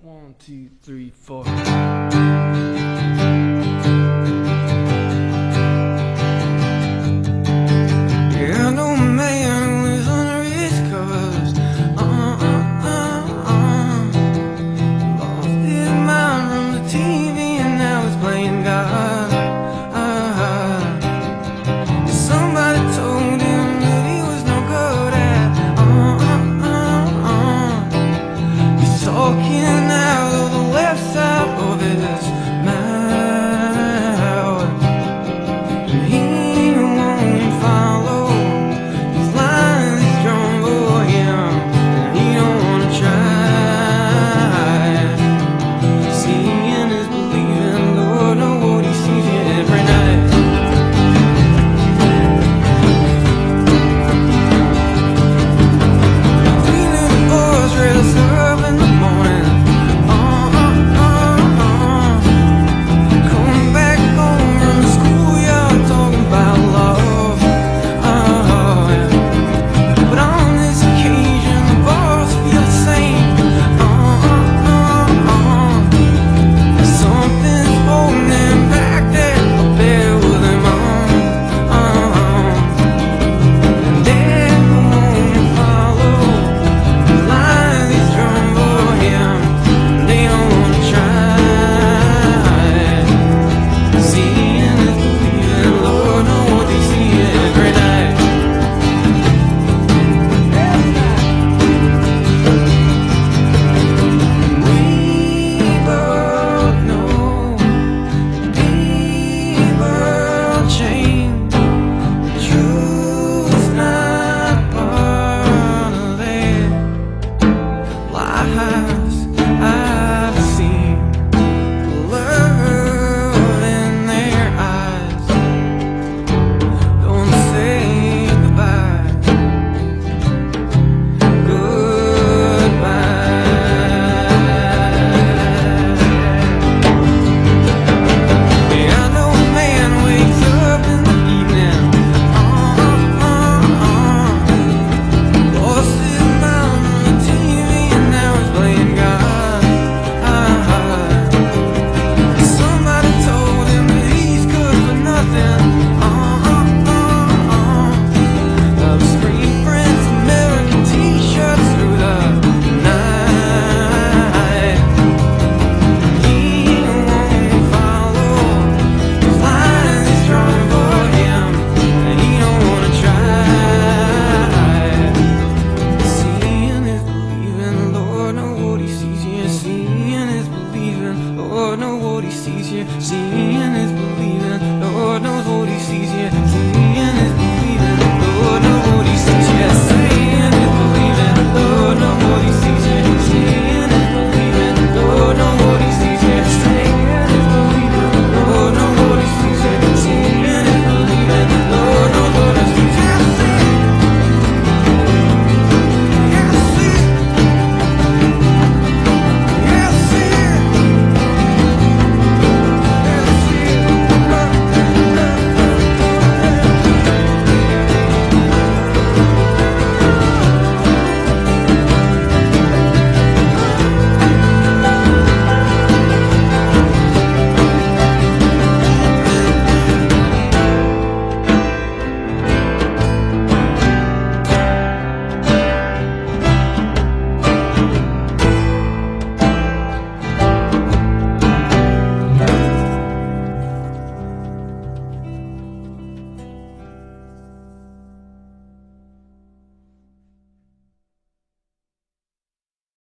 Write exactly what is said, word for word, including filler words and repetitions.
One, two, three, four. Yeah, I know a man who lives on the East Coast. Uh, uh, uh, uh. Lost his mind from the T V and now he's playing God. Uh, somebody told him that he was no good at. Uh, uh, uh, uh. He's talking out of the left side of his mouth, and he won't follow. These lines he's drawn for him, and he don't wanna try. Seeing is believing, Lord knows what he sees you every night. Feeling the boys dressed up in the morning. Uh, uh, uh, uh. Coming back home from the schoolyard talking about love. Uh, yeah. But on this occasion the boys feel the same. Uh, uh, uh, uh. Something's holding them back there up there with them on. Uh, and they won't follow the lines he's drawn for him. They don't wanna try. Seeing is believing, Lord knows what they see every night. We both know people change. Truth's not part of their lives. I've seen love in their eyes. Don't say goodbye. Goodbye. Yeah, I know a man wakes up in the evening. Uh, uh, uh. Lost his mind on the T V and now he's playing God. Uh, somebody told him that he's good for nothing. Uh, uh, uh, uh. Love screen prints, American t-shirts through the night. He won't follow those lines he's drawn for him, and he don't wanna try. Seeing is believing, Lord knows what he sees you. Seeing is believing, Lord knows what he sees you. Seeing